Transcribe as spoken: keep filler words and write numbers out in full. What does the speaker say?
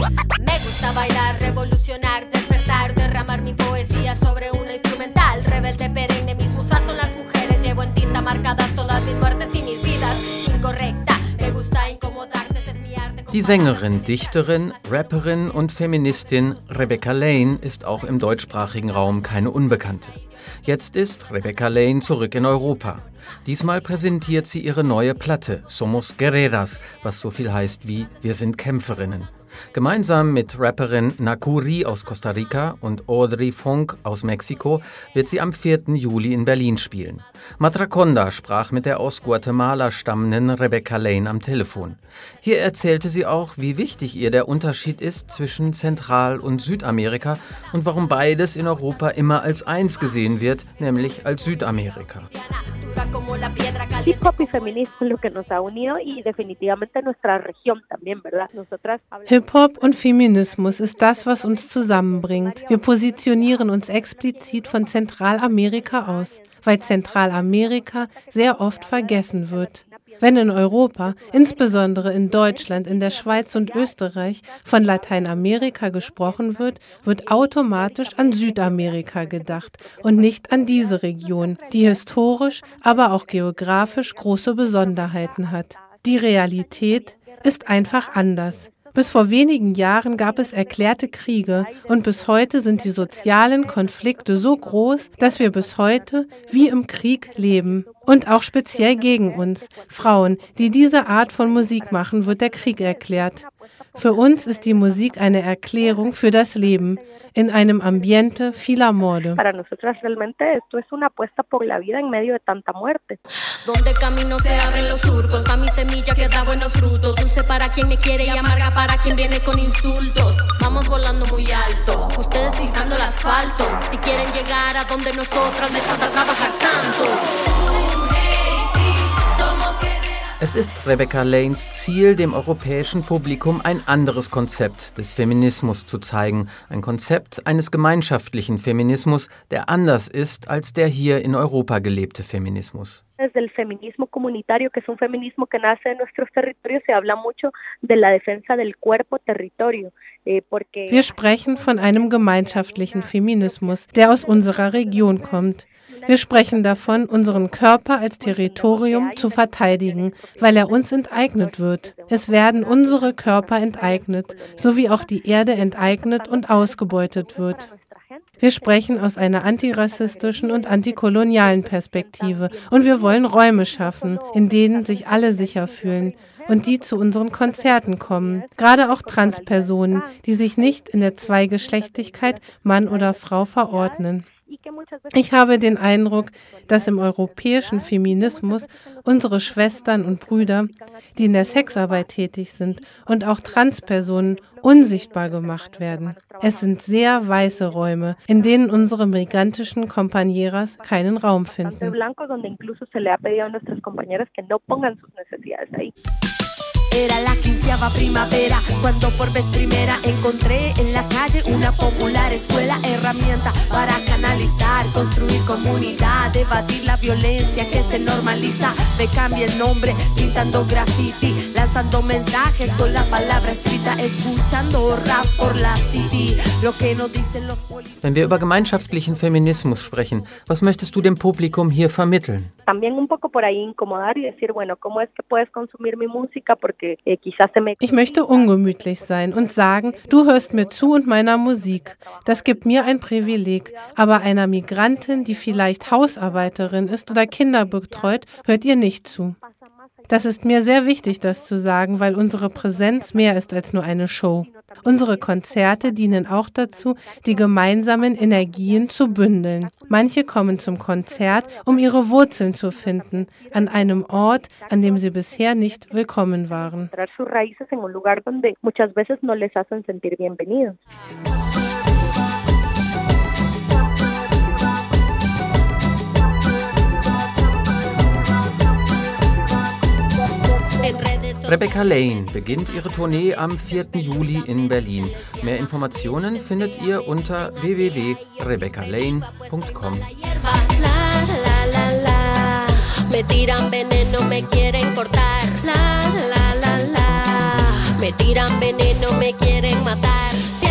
Me gusta bailar, revolucionar, despertar, derramar mi poesía sobre una instrumental. Rebelde perenne, mis musas son las mujeres. Llevo en tinta marcadas todas mis muertes y mis vidas. Incorrecta, me gusta incomodar, das ist mi arte. Die Sängerin, Dichterin, Rapperin und Feministin Rebecca Lane ist auch im deutschsprachigen Raum keine Unbekannte. Jetzt ist Rebecca Lane zurück in Europa. Diesmal präsentiert sie ihre neue Platte Somos Guerreras, was so viel heißt wie Wir sind Kämpferinnen. Gemeinsam mit Rapperin Nakuri aus Costa Rica und Audrey Funk aus Mexiko wird sie am vierten Juli in Berlin spielen. Matraconda sprach mit der aus Guatemala stammenden Rebecca Lane am Telefon. Hier erzählte sie auch, wie wichtig ihr der Unterschied ist zwischen Zentral- und Südamerika und warum beides in Europa immer als eins gesehen wird, nämlich als Südamerika. Hip-Hop y feminismo es lo que nos ha unido y definitivamente nuestra región también, ¿verdad? Nosotras Hip-Hop und Feminismus ist das, was uns zusammenbringt. Wir positionieren uns explizit von Zentralamerika aus, weil Zentralamerika sehr oft vergessen wird. Wenn in Europa, insbesondere in Deutschland, in der Schweiz und Österreich, von Lateinamerika gesprochen wird, wird automatisch an Südamerika gedacht und nicht an diese Region, die historisch, aber auch geografisch große Besonderheiten hat. Die Realität ist einfach anders. Bis vor wenigen Jahren gab es erklärte Kriege und bis heute sind die sozialen Konflikte so groß, dass wir bis heute wie im Krieg leben. Und auch speziell gegen uns, Frauen, die diese Art von Musik machen, wird der Krieg erklärt. Für uns ist die Musik eine Erklärung für das Leben in einem Ambiente vieler Morde. Para nosotras realmente esto es una apuesta por la vida en medio de tanta muerte. Donde camino se abren los surcos, a mi semilla que da buenos frutos. Dulce para quien me quiere y amarga para quien viene con insultos. Vamos volando muy alto, ustedes pisando el asfalto. Si quieren llegar a donde nosotras les falta trabajar tanto. Es ist Rebecca Lanes Ziel, dem europäischen Publikum ein anderes Konzept des Feminismus zu zeigen. Ein Konzept eines gemeinschaftlichen Feminismus, der anders ist als der hier in Europa gelebte Feminismus. Desde el feminismo comunitario, que es un feminismo que nace en nuestros territorios, se habla mucho de la defensa del cuerpo-territorio. Wir sprechen von einem gemeinschaftlichen Feminismus, der aus unserer Region kommt. Wir sprechen davon, unseren Körper als Territorium zu verteidigen, weil er uns enteignet wird. Es werden unsere Körper enteignet, so wie auch die Erde enteignet und ausgebeutet wird. Wir sprechen aus einer antirassistischen und antikolonialen Perspektive und wir wollen Räume schaffen, in denen sich alle sicher fühlen und die zu unseren Konzerten kommen. Gerade auch Transpersonen, die sich nicht in der Zweigeschlechtlichkeit Mann oder Frau verordnen. Ich habe den Eindruck, dass im europäischen Feminismus unsere Schwestern und Brüder, die in der Sexarbeit tätig sind und auch Transpersonen unsichtbar gemacht werden. Es sind sehr weiße Räume, in denen unsere migrantischen Compañeras keinen Raum finden. Era la quinceava primavera, cuando por vez primera encontré en la calle una popular escuela, herramienta para canalizar, construir comunidad, debatir la violencia que se normaliza. Me cambia el nombre, pintando graffiti, lanzando mensajes con la palabra escrita, escuchando rap por la city, lo que no dicen los políticos. Wenn wir über gemeinschaftlichen Feminismus sprechen, was möchtest du dem Publikum hier vermitteln? También un poco por ahí incomodar y decir, bueno, ¿cómo es que puedes consumir mi música? Porque Ich möchte ungemütlich sein und sagen, du hörst mir zu und meiner Musik. Das gibt mir ein Privileg. Aber einer Migrantin, die vielleicht Hausarbeiterin ist oder Kinder betreut, hört ihr nicht zu. Das ist mir sehr wichtig, das zu sagen, weil unsere Präsenz mehr ist als nur eine Show. Unsere Konzerte dienen auch dazu, die gemeinsamen Energien zu bündeln. Manche kommen zum Konzert, um ihre Wurzeln zu finden, an einem Ort, an dem sie bisher nicht willkommen waren. Rebecca Lane beginnt ihre Tournee am vierten Juli in Berlin. Mehr Informationen findet ihr unter w w w punkt rebecca lane punkt com. Me tiran veneno, me quieren cortar. La, la, la, la. Me tiran veneno, me quieren matar. matar.